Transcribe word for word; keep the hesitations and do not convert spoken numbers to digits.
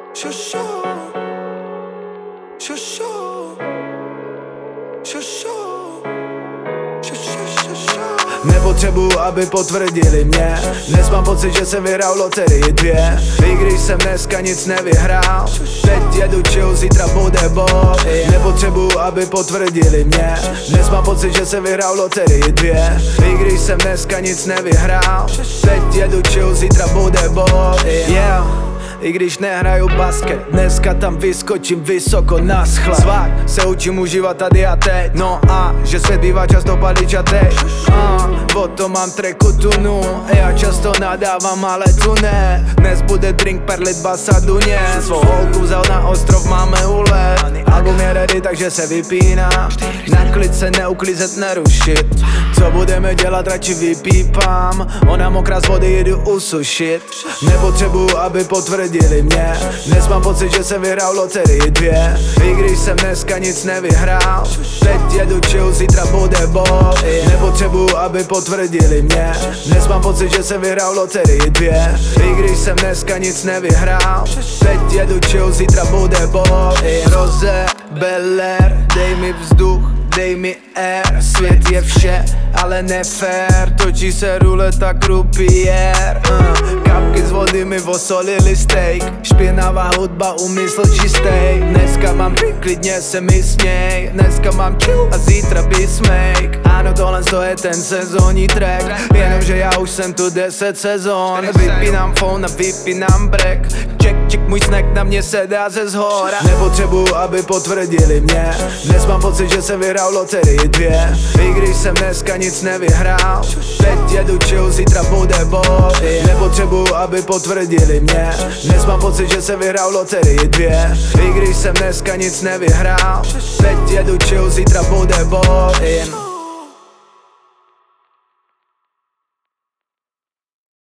Šošo, šošo, šošo, šošo, šošo. Nepotřebuju, aby potvrdili mě. Dnes mám pocit, že jsem vyhrál loterii dvě. I když jsem dneska nic nevyhrál, teď jedu chill, zítra bude bol. Nepotřebuju, aby potvrdili mě. Dnes mám pocit, že jsem vyhrál loterii dvě. I když jsem dneska nic nevyhrál, teď jedu chill, zítra bude bol. Yeah. I když nehraju basket, dneska tam vyskočím vysoko na schle. Svák se učím užívat tady a teď. No a že svět bývá často palič a teď uh, o to mám tracku tunu. Já často nadávám, ale tu ne. Dnes bude drink, perlit, basa, duně. Svou holku vzal na ostrov, máme úlet. Album je ready, takže se vypíná. Na klid se neuklízet, nerušit. Co budeme dělat, radši vypípám. Ona mokrá z vody, jedu usušit. Nepotřebuju, aby potvrdili mě. Dnes mám pocit, že jsem vyhrál loterii dvě. I když jsem dneska nic nevyhrál, teď jedu chill, zítra bude bol. Nepotřebuju, aby potvrdili mě. Dnes mám pocit, že jsem vyhrál loterii dvě. I když jsem dneska nic nevyhrál, teď jedu chill, zítra bude bol. Roze, Beller, dej mi vzduch, dej mi air. Svět je vše, ale nefér. Točí se ruleta croupier. uh, Kapky z vody mi osolili steak. Špinavá hudba, úmysl čistej. Dneska mám klidně se mi směj. Dneska mám chill a zítra bismake. Ano, tohle je ten sezónní track. Jenomže já už jsem tu deset sezon. Vypínám phone a vypínám break. Check, check, můj snack na mě se dá ze zhora. Nepotřebuju, aby potvrdili mě. Dnes mám pocit, že jsem vyhrál loterii dvě. I když jsem dneska nic nevyhrál, teď jedu chill, zítra bude bol. Nepotřebuju, aby potvrdili mě. Dnes mám pocit, že jsem vyhrál loterii dvě. I když jsem dneska nic nevyhrál, teď jedu chill, zítra bude bol.